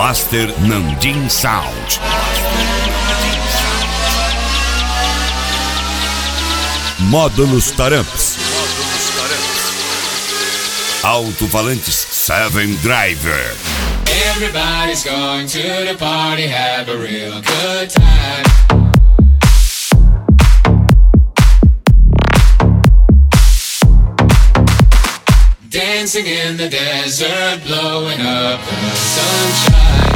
Master Nandin Sound. Módulos Taramps. Alto-falantes 7 Driver. Everybody's going to the party, have a real good time. Dancing in the desert, blowing up the sunshine.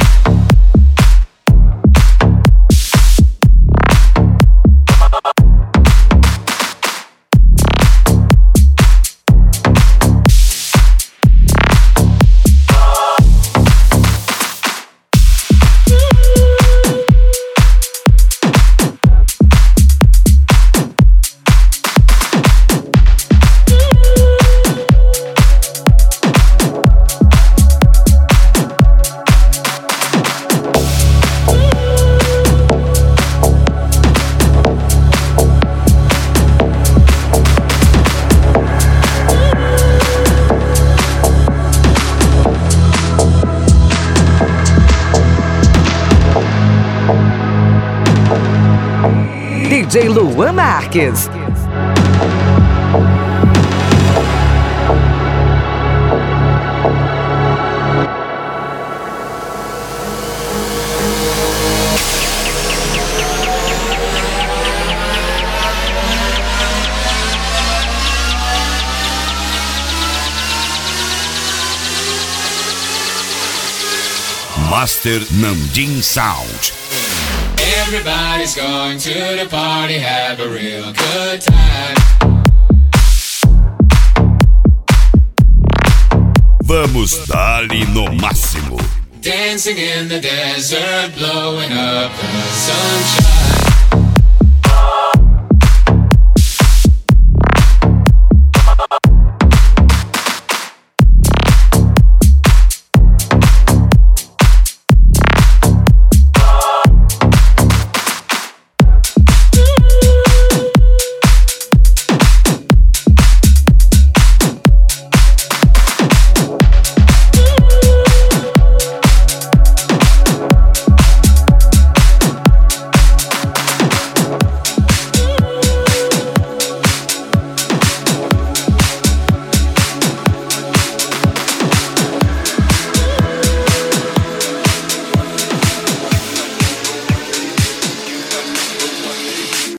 DJ Luan Marques. Master Nandin Sound. Everybody's going to the party, have a real good time. Vamos dar-lhe no máximo. Dancing in the desert, blowing up the sunshine.